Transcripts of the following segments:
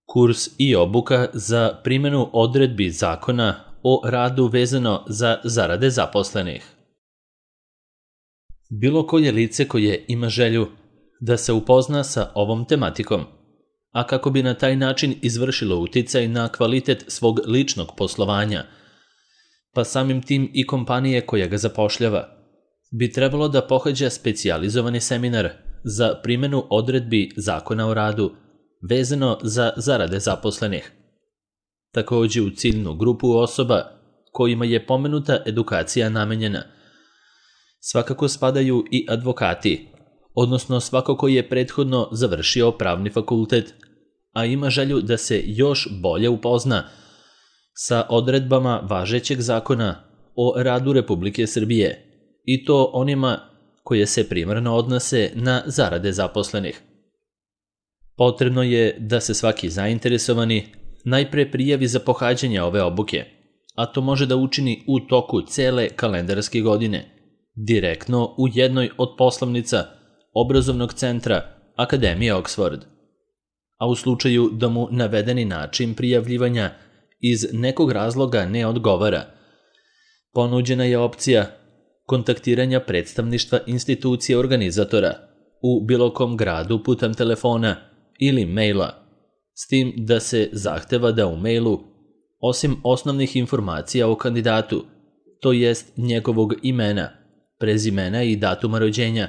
Kurs i obuka za primjenu odredbi Zakona o radu vezano za zarade zaposlenih. Bilo koje lice koje ima želju da se upozna sa ovom tematikom, a kako bi na taj način izvršilo uticaj na kvalitet svog ličnog poslovanja, pa samim tim i kompanije koja ga zapošljava, bi trebalo da pohađa specijalizovani seminar za primjenu odredbi Zakona o radu vezano za zarade zaposlenih. Također u ciljnu grupu osoba kojima je pomenuta edukacija namenjena svakako spadaju i advokati, odnosno svako ko je prethodno završio pravni fakultet, a ima želju da se još bolje upozna sa odredbama važećeg Zakona o radu Republike Srbije, i to onima koje se primarno odnose na zarade zaposlenih. Potrebno je da se svaki zainteresovani najpre prijavi za pohađanje ove obuke, a to može da učini u toku cele kalendarske godine, direktno u jednoj od poslovnica obrazovnog centra Akademije Oxford. A u slučaju da mu navedeni način prijavljivanja iz nekog razloga ne odgovara, ponuđena je opcija kontaktiranja predstavništva institucije organizatora u bilo kom gradu putem telefona ili maila, s tim da se zahteva da u mailu, osim osnovnih informacija o kandidatu, to jest njegovog imena, prezimena i datuma rođenja,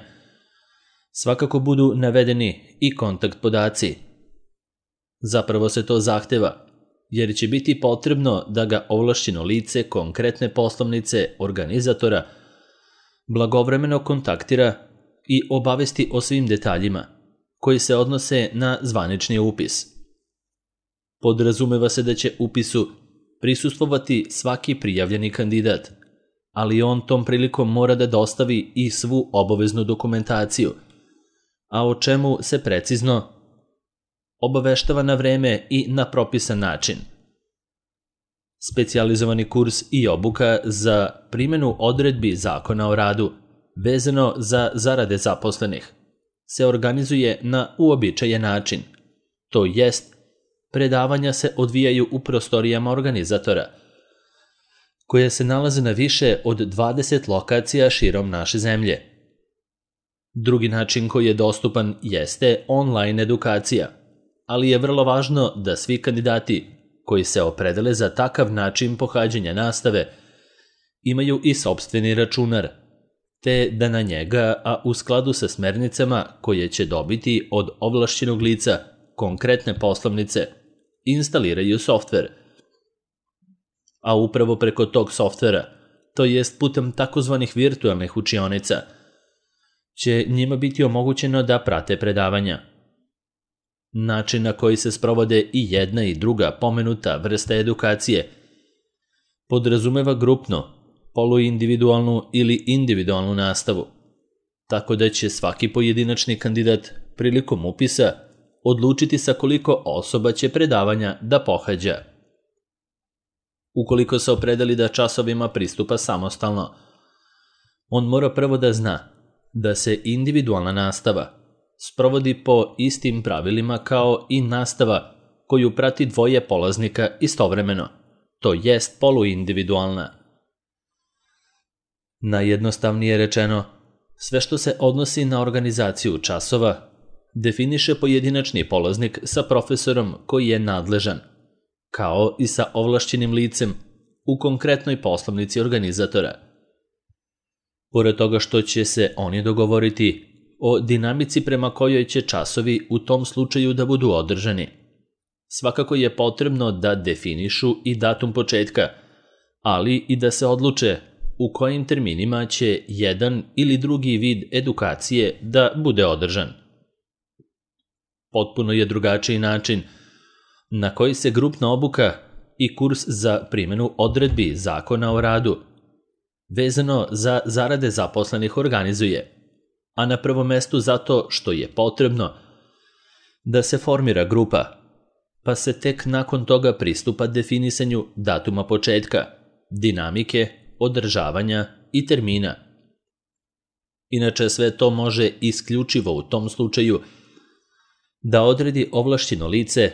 svakako budu navedeni i kontakt podaci. Zapravo se to zahteva, jer će biti potrebno da ga ovlašćeno lice konkretne poslovnice organizatora blagovremeno kontaktira i obavesti o svim detaljima koji se odnose na zvanični upis. Podrazumeva se da će upisu prisustvovati svaki prijavljeni kandidat, ali on tom prilikom mora da dostavi i svu obaveznu dokumentaciju, a o čemu se precizno obaveštava na vreme i na propisan način. Specijalizovani kurs i obuka za primjenu odredbi Zakona o radu vezano za zarade zaposlenih se organizuje na uobičajen način, to jest predavanja se odvijaju u prostorijama organizatora, koje se nalaze na više od 20 lokacija širom naše zemlje. Drugi način koji je dostupan jeste online edukacija, ali je vrlo važno da svi kandidati koji se opredele za takav način pohađanja nastave imaju i sopstveni računar, te da na njega, a u skladu sa smernicama koje će dobiti od ovlašćenog lica konkretne poslovnice, instaliraju softver. A upravo preko tog softvera, to jest putem takozvanih virtualnih učionica, će njima biti omogućeno da prate predavanja. Način na koji se sprovode i jedna i druga pomenuta vrsta edukacije podrazumeva grupno, poluindividualnu ili individualnu nastavu, tako da će svaki pojedinačni kandidat prilikom upisa odlučiti sa koliko osoba će predavanja da pohađa. Ukoliko se opredeli da časovima pristupa samostalno, on mora prvo da zna da se individualna nastava sprovodi po istim pravilima kao i nastava koju prati dvoje polaznika istovremeno, to jest poluindividualna. Najjednostavnije rečeno, sve što se odnosi na organizaciju časova definiše pojedinačni polaznik sa profesorom koji je nadležan, kao i sa ovlašćenim licem u konkretnoj poslovnici organizatora. Pored toga što će se oni dogovoriti o dinamici prema kojoj će časovi u tom slučaju da budu održani, svakako je potrebno da definišu i datum početka, ali i da se odluče u kojim terminima će jedan ili drugi vid edukacije da bude održan. Potpuno je drugačiji način na koji se grupna obuka i kurs za primjenu odredbi Zakona o radu vezano za zarade zaposlenih organizuje, a na prvom mestu zato što je potrebno da se formira grupa, pa se tek nakon toga pristupa definisanju datuma početka, dinamike, održavanja i termina. Inače sve to može isključivo u tom slučaju da odredi ovlašćeno lice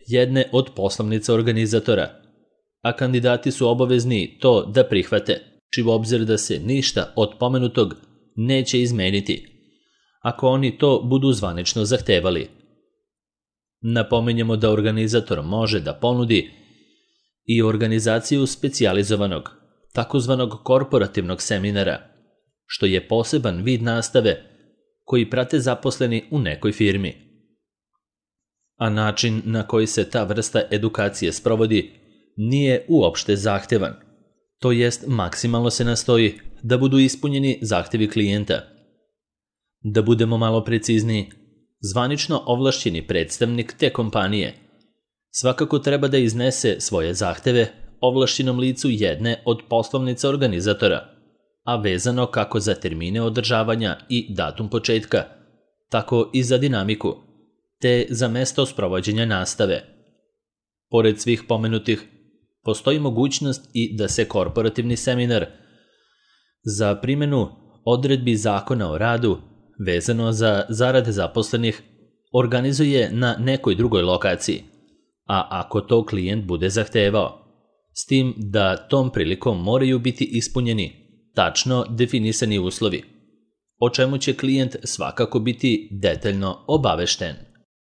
jedne od poslovnica organizatora, a kandidati su obavezni to da prihvate, u obzir da se ništa od pomenutog neće izmeniti, ako oni to budu zvanično zahtevali. Napominjemo da organizator može da ponudi i organizaciju specijalizovanog, takozvanog korporativnog seminara, što je poseban vid nastave koji prate zaposleni u nekoj firmi. A način na koji se ta vrsta edukacije sprovodi nije uopšte zahtevan, to jest maksimalno se nastoji da budu ispunjeni zahtevi klijenta. Da budemo malo precizniji, zvanično ovlašćeni predstavnik te kompanije svakako treba da iznese svoje zahteve ovlašćenom licu jedne od poslovnica organizatora, a vezano kako za termine održavanja i datum početka, tako i za dinamiku, te za mesto sprovođenja nastave. Pored svih pomenutih, postoji mogućnost i da se korporativni seminar za primjenu odredbi Zakona o radu vezano za zarade zaposlenih organizuje na nekoj drugoj lokaciji, a ako to klijent bude zahtevao, s tim da tom prilikom moraju biti ispunjeni tačno definisani uslovi, o čemu će klijent svakako biti detaljno obavešten.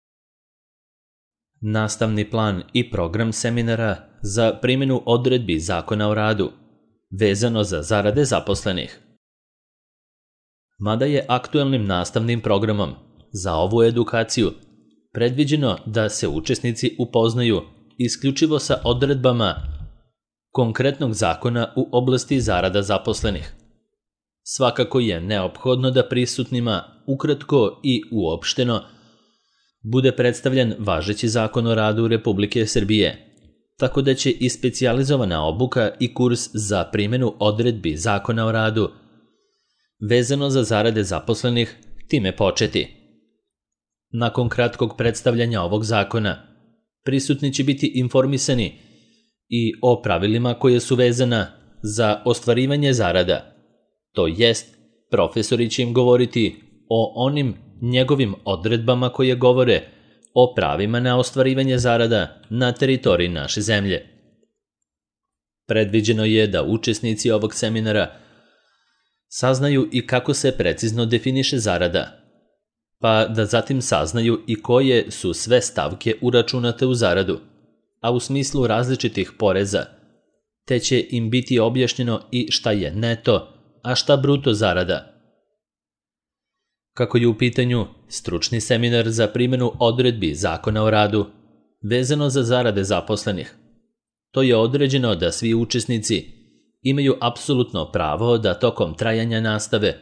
Nastavni plan i program seminara za primjenu odredbi Zakona o radu vezano za zarade zaposlenih. Mada je aktuelnim nastavnim programom za ovu edukaciju predviđeno da se učesnici upoznaju isključivo sa odredbama konkretnog zakona u oblasti zarada zaposlenih. Svakako je neophodno da prisutnima ukratko i uopšteno bude predstavljen važeći Zakon o radu Republike Srbije, tako da će i specijalizovana obuka i kurs za primjenu odredbi Zakona o radu vezano za zarade zaposlenih time početi. Nakon kratkog predstavljanja ovog zakona, prisutni će biti informisani i o pravilima koje su vezana za ostvarivanje zarada, to jest profesori će im govoriti o onim njegovim odredbama koje govore o pravima na ostvarivanje zarada na teritoriji naše zemlje. Predviđeno je da učesnici ovog seminara saznaju i kako se precizno definiše zarada, pa da zatim saznaju i koje su sve stavke uračunate u zaradu, a u smislu različitih poreza, te će im biti objašnjeno i šta je neto, a šta bruto zarada. Kako je u pitanju stručni seminar za primjenu odredbi Zakona o radu vezano za zarade zaposlenih, to je određeno da svi učesnici imaju apsolutno pravo da tokom trajanja nastave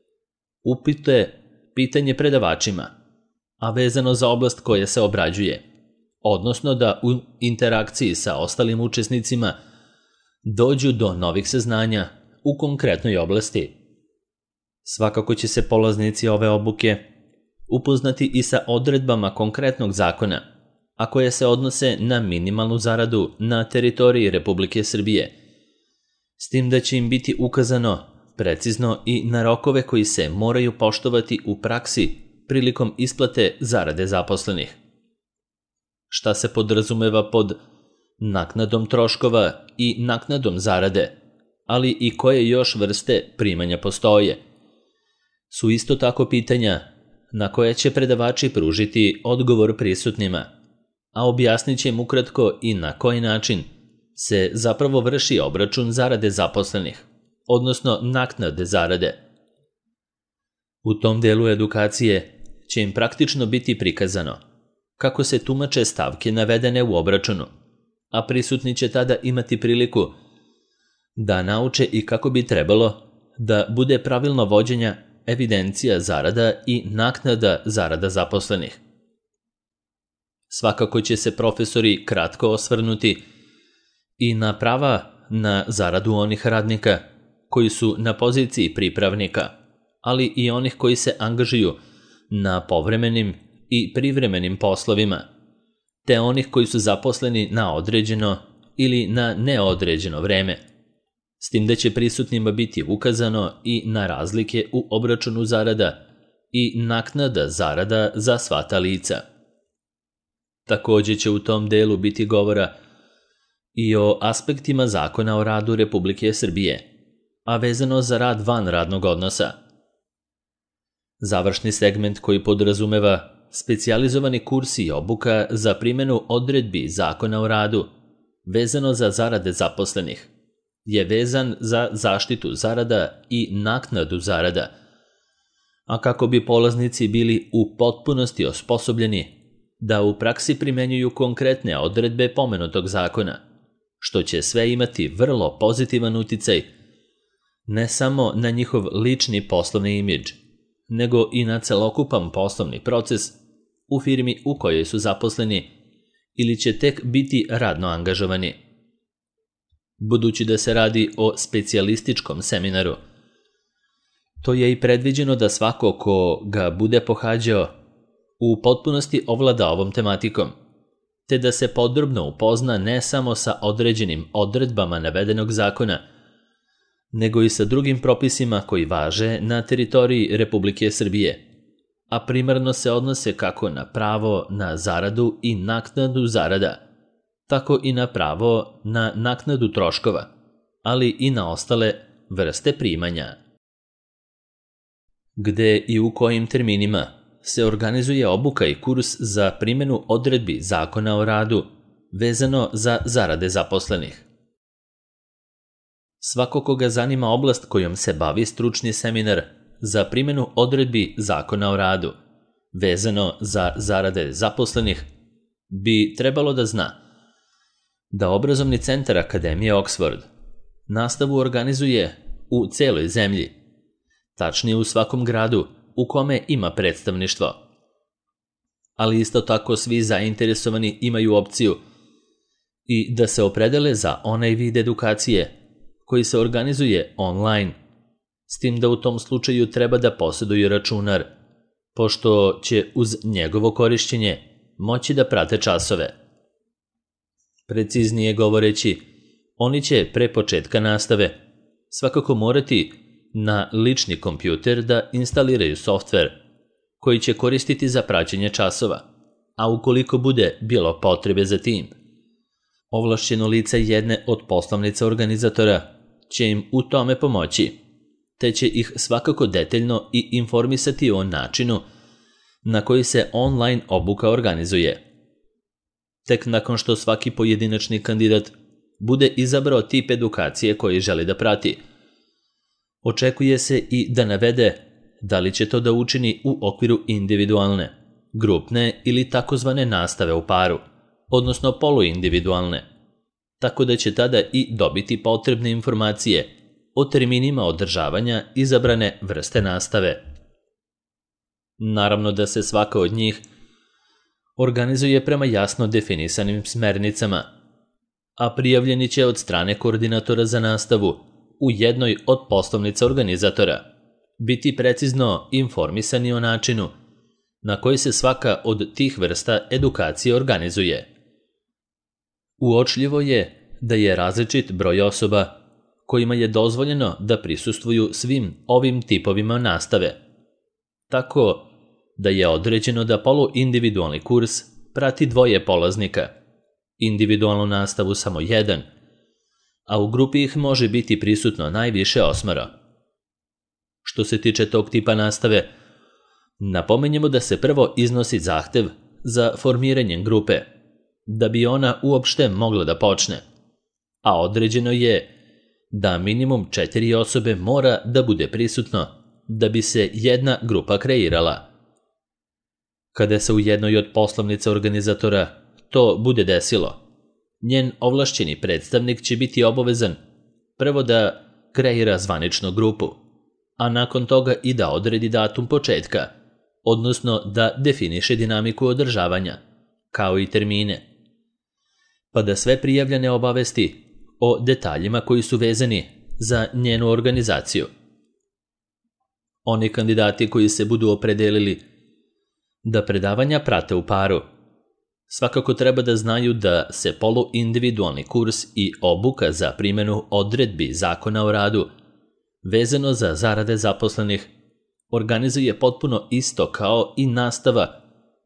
upite pitanje predavačima, a vezano za oblast koja se obrađuje, odnosno da u interakciji sa ostalim učesnicima dođu do novih saznanja u konkretnoj oblasti. Svakako će se polaznici ove obuke upoznati i sa odredbama konkretnog zakona, a koje se odnose na minimalnu zaradu na teritoriji Republike Srbije, s tim da će im biti ukazano precizno i na rokove koji se moraju poštovati u praksi prilikom isplate zarade zaposlenih. Šta se podrazumeva pod naknadom troškova i naknadom zarade, ali i koje još vrste primanja postoje, su isto tako pitanja na koje će predavači pružiti odgovor prisutnima, a objasnit će im ukratko i na koji način se zapravo vrši obračun zarade zaposlenih, odnosno naknade zarade. U tom delu edukacije će im praktično biti prikazano kako se tumače stavke navedene u obračunu, a prisutni će tada imati priliku da nauče i kako bi trebalo da bude pravilno vođenja evidencija zarada i naknada zarada zaposlenih. Svakako će se profesori kratko osvrnuti i na prava na zaradu onih radnika koji su na poziciji pripravnika, ali i onih koji se angažuju na povremenim i privremenim poslovima, te onih koji su zaposleni na određeno ili na neodređeno vreme, s tim da će prisutnima biti ukazano i na razlike u obračunu zarada i naknada zarada za sva ta lica. Također će u tom delu biti govora i o aspektima Zakona o radu Republike Srbije, a vezano za rad van radnog odnosa. Završni segment koji podrazumeva specijalizovani kurs i obuka za primjenu odredbi Zakona o radu, vezano za zarade zaposlenih, je vezan za zaštitu zarada i naknadu zarada, a kako bi polaznici bili u potpunosti osposobljeni da u praksi primenjuju konkretne odredbe pomenutog zakona, što će sve imati vrlo pozitivan uticaj ne samo na njihov lični poslovni imidž, nego i na celokupan poslovni proces u firmi u kojoj su zaposleni ili će tek biti radno angažovani. Budući da se radi o specijalističkom seminaru, to je i predviđeno da svako ko ga bude pohađao u potpunosti ovlada ovom tematikom, te da se podrobno upozna ne samo sa određenim odredbama navedenog zakona, nego i sa drugim propisima koji važe na teritoriji Republike Srbije, a primarno se odnose kako na pravo na zaradu i naknadu zarada, tako i na pravo na naknadu troškova, ali i na ostale vrste primanja. Gde i u kojim terminima se organizuje obuka i kurs za primjenu odredbi Zakona o radu vezano za zarade zaposlenih. Svako koga zanima oblast kojom se bavi stručni seminar za primjenu odredbi Zakona o radu vezano za zarade zaposlenih bi trebalo da zna da Obrazovni centar Akademije Oxford nastavu organizuje u celoj zemlji, tačnije u svakom gradu u kome ima predstavništvo. Ali isto tako svi zainteresovani imaju opciju i da se opredele za onaj vid edukacije koji se organizuje online, s tim da u tom slučaju treba da posjeduju računar, pošto će uz njegovo korišćenje moći da prate časove. Preciznije govoreći, oni će pre početka nastave svakako morati na lični kompjuter da instaliraju softver koji će koristiti za praćenje časova, a ukoliko bude bilo potrebe za tim, ovlašćeno lice jedne od poslovnica organizatora će im u tome pomoći, te će ih svakako detaljno i informisati o načinu na koji se online obuka organizuje. Tek nakon što svaki pojedinačni kandidat bude izabrao tip edukacije koji želi da prati, očekuje se i da navede da li će to da učini u okviru individualne, grupne ili takozvane nastave u paru, odnosno poluindividualne, tako da će tada i dobiti potrebne informacije o terminima održavanja izabrane vrste nastave. Naravno da se svaka od njih organizuje prema jasno definisanim smernicama, a prijavljeni će od strane koordinatora za nastavu u jednoj od poslovnica organizatora biti precizno informisani o načinu na koji se svaka od tih vrsta edukacije organizuje. Uočljivo je da je različit broj osoba kojima je dozvoljeno da prisustvuju svim ovim tipovima nastave, tako da je određeno da poluindividualni kurs prati 2 polaznika, individualnu nastavu samo 1, a u grupi ih može biti prisutno najviše 8. Što se tiče tog tipa nastave, napomenjemo da se prvo iznosi zahtev za formiranjem grupe, da bi ona uopšte mogla da počne, a određeno je da minimum 4 osobe mora da bude prisutno da bi se jedna grupa kreirala. Kada se u jednoj od poslovnica organizatora to bude desilo, njen ovlašćeni predstavnik će biti obavezan prvo da kreira zvaničnu grupu, a nakon toga i da odredi datum početka, odnosno da definiše dinamiku održavanja, kao i termine, pa da sve prijavljene obavesti o detaljima koji su vezani za njenu organizaciju. Oni kandidati koji se budu opredelili da predavanja prate u paru, svakako treba da znaju da se poluindividualni kurs i obuka za primjenu odredbi Zakona o radu vezano za zarade zaposlenih organizuje potpuno isto kao i nastava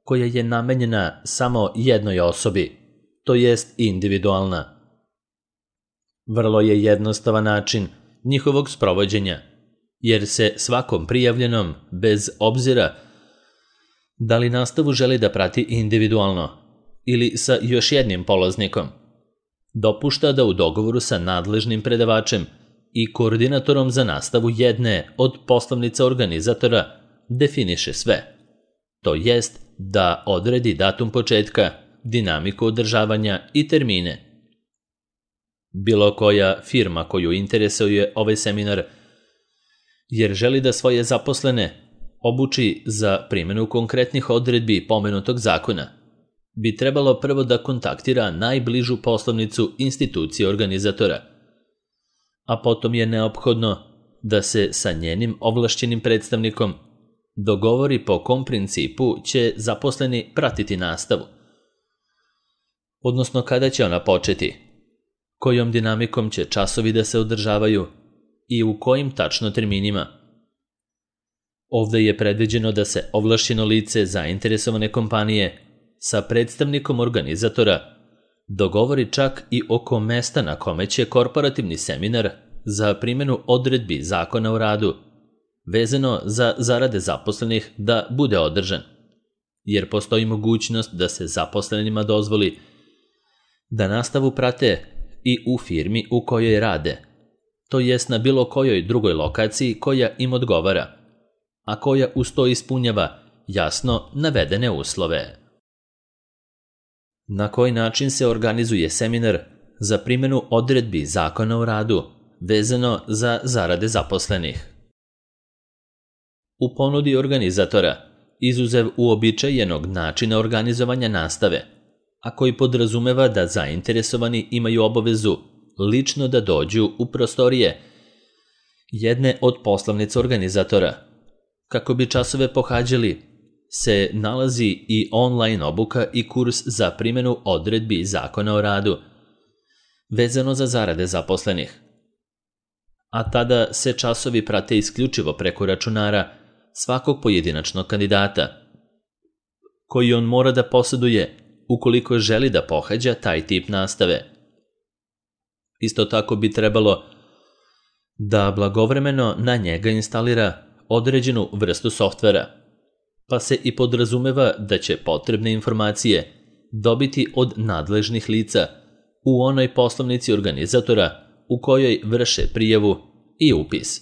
koja je namenjena samo jednoj osobi, to jest individualna. Vrlo je jednostavan način njihovog sprovođenja, jer se svakom prijavljenom, bez obzira da li nastavu želi da prati individualno ili sa još jednim polaznikom, dopušta da u dogovoru sa nadležnim predavačem i koordinatorom za nastavu jedne od poslovnica organizatora definiše sve, to jest da odredi datum početka, dinamiku održavanja i termine. Bilo koja firma koju interesuje ovaj seminar, jer želi da svoje zaposlene obuči za primjenu konkretnih odredbi pomenutog zakona, bi trebalo prvo da kontaktira najbližu poslovnicu institucije organizatora, a potom je neophodno da se sa njenim ovlašćenim predstavnikom dogovori po kom principu će zaposleni pratiti nastavu, odnosno kada će ona početi, kojom dinamikom će časovi da se održavaju i u kojim tačno terminima. Ovde je predviđeno da se ovlašćeno lice zainteresovane kompanije sa predstavnikom organizatora dogovori čak i oko mesta na kome će korporativni seminar za primjenu odredbi Zakona o radu vezano za zarade zaposlenih da bude održan, jer postoji mogućnost da se zaposlenima dozvoli da nastavu prate i u firmi u kojoj rade, to jest na bilo kojoj drugoj lokaciji koja im odgovara, a koja uz to ispunjava jasno navedene uslove. Na koji način se organizuje seminar za primjenu odredbi Zakona o radu vezano za zarade zaposlenih? U ponudi organizatora, izuzev uobičajenog načina organizovanja nastave, a koji podrazumeva da zainteresovani imaju obavezu lično da dođu u prostorije jedne od poslovnica organizatora, kako bi časove pohađali, se nalazi i online obuka i kurs za primjenu odredbi Zakona o radu, vezano za zarade zaposlenih. A tada se časovi prate isključivo preko računara svakog pojedinačnog kandidata, koji on mora da posjeduje ukoliko želi da pohađa taj tip nastave. Isto tako bi trebalo da blagovremeno na njega instalira određenu vrstu softvera, pa se i podrazumeva da će potrebne informacije dobiti od nadležnih lica u onoj poslovnici organizatora u kojoj vrše prijavu i upis.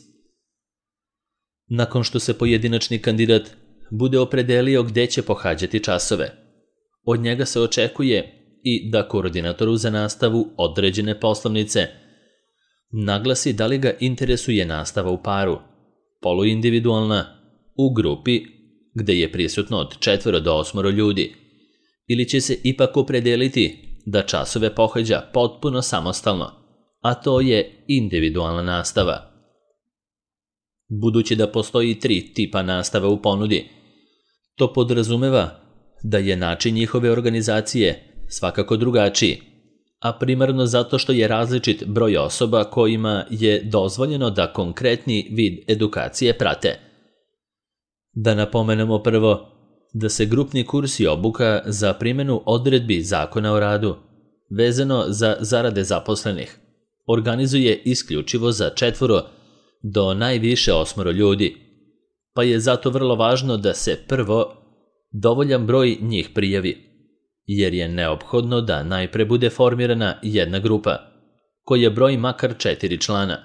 Nakon što se pojedinačni kandidat bude opredelio gde će pohađati časove, od njega se očekuje i da koordinatoru za nastavu određene poslovnice naglasi da li ga interesuje nastava u paru, poluindividualna, u grupi gde je prisutno od 4 do 8 ljudi, ili će se ipak opredeliti da časove pohađa potpuno samostalno, a to je individualna nastava. Budući da postoji 3 tipa nastave u ponudi, to podrazumeva da je način njihove organizacije svakako drugačiji, a primarno zato što je različit broj osoba kojima je dozvoljeno da konkretni vid edukacije prate. Da napomenemo prvo da se grupni kurs i obuka za primjenu odredbi Zakona o radu vezano za zarade zaposlenih organizuje isključivo za 4 do najviše 8 ljudi, pa je zato vrlo važno da se prvo dovoljan broj njih prijavi, jer je neophodno da najpre bude formirana jedna grupa, koja broji makar 4 člana.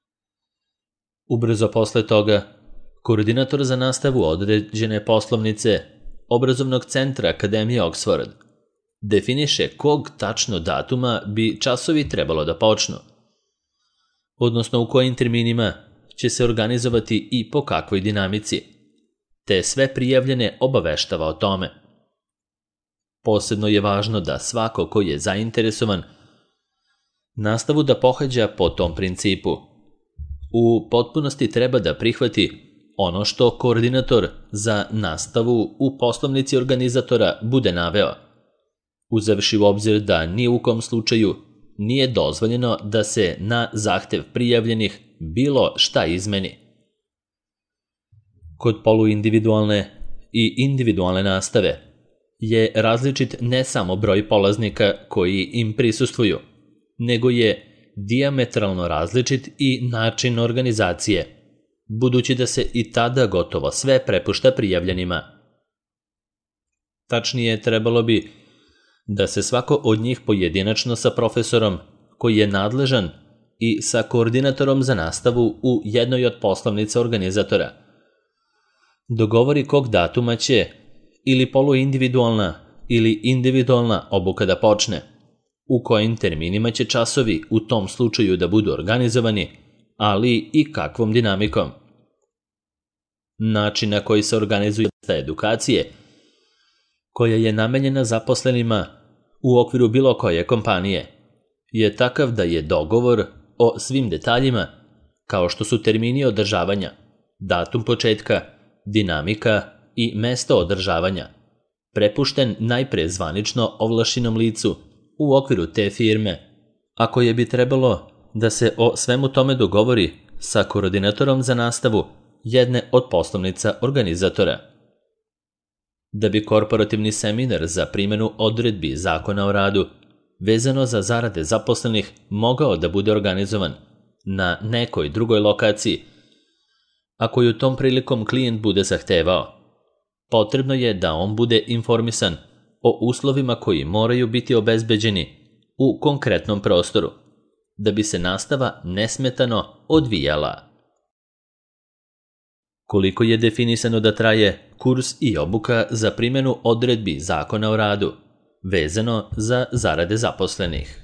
Ubrzo posle toga, koordinator za nastavu određene poslovnice obrazovnog centra Akademije Oxford definiše kog tačno datuma bi časovi trebalo da počnu, odnosno u kojim terminima će se organizovati i po kakvoj dinamici, te sve prijavljene obaveštava o tome. Posebno je važno da svako ko je zainteresovan nastavu da pohađa po tom principu u potpunosti treba da prihvati ono što koordinator za nastavu u poslovnici organizatora bude naveo, uzevši u obzir da ni u kom slučaju nije dozvoljeno da se na zahtev prijavljenih bilo šta izmeni. Kod poluindividualne i individualne nastave je različit ne samo broj polaznika koji im prisustvuju, nego je dijametralno različit i način organizacije, budući da se i tada gotovo sve prepušta prijavljenima. Tačnije, trebalo bi da se svako od njih pojedinačno sa profesorom koji je nadležan i sa koordinatorom za nastavu u jednoj od poslovnica organizatora dogovori kog datuma će ili poluindividualna ili individualna obuka da počne, u kojim terminima će časovi u tom slučaju da budu organizovani, ali i kakvom dinamikom. Način na koji se organizuje edukacije, koja je namenjena zaposlenima u okviru bilo koje kompanije, je takav da je dogovor o svim detaljima, kao što su termini održavanja, datum početka, dinamika i mesto održavanja, prepušten najpre zvanično ovlašćenom licu u okviru te firme, a koje bi trebalo da se o svemu tome dogovori sa koordinatorom za nastavu jedne od poslovnica organizatora. Da bi korporativni seminar za primjenu odredbi Zakona o radu vezano za zarade zaposlenih mogao da bude organizovan na nekoj drugoj lokaciji, a koju tom prilikom klijent bude zahtevao, potrebno je da on bude informisan o uslovima koji moraju biti obezbeđeni u konkretnom prostoru, da bi se nastava nesmetano odvijala. Koliko je definisano da traje kurs i obuka za primjenu odredbi Zakona o radu, vezano za zarade zaposlenih?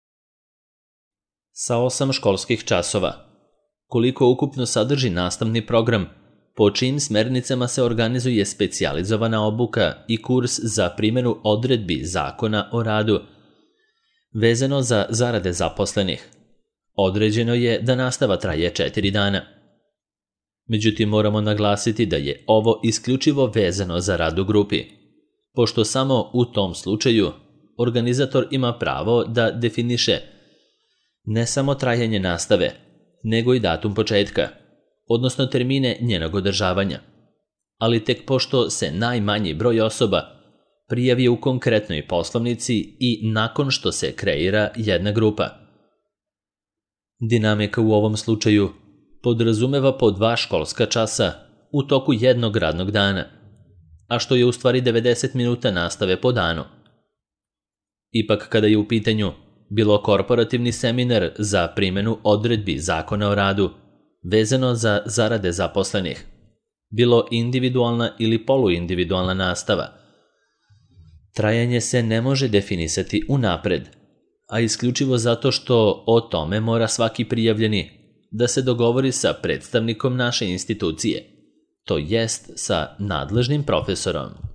Sa 8 školskih časova. Koliko ukupno sadrži nastavni program, po čijim smernicama se organizuje specijalizovana obuka i kurs za primjenu odredbi Zakona o radu, vezano za zarade zaposlenih. Određeno je da nastava traje 4 dana. Međutim, moramo naglasiti da je ovo isključivo vezano za rad u grupi, pošto samo u tom slučaju organizator ima pravo da definiše ne samo trajanje nastave, nego i datum početka, odnosno termine njenog održavanja, ali tek pošto se najmanji broj osoba prijavi u konkretnoj poslovnici i nakon što se kreira jedna grupa. Dinamika u ovom slučaju podrazumeva po 2 školska časa u toku jednog radnog dana, a što je u stvari 90 minuta nastave po danu. Ipak, kada je u pitanju bilo korporativni seminar za primjenu odredbi Zakona o radu, vezano za zarade zaposlenih, bilo individualna ili poluindividualna nastava, trajanje se ne može definisati unapred, a isključivo zato što o tome mora svaki prijavljeni da se dogovori sa predstavnikom naše institucije, to jest sa nadležnim profesorom.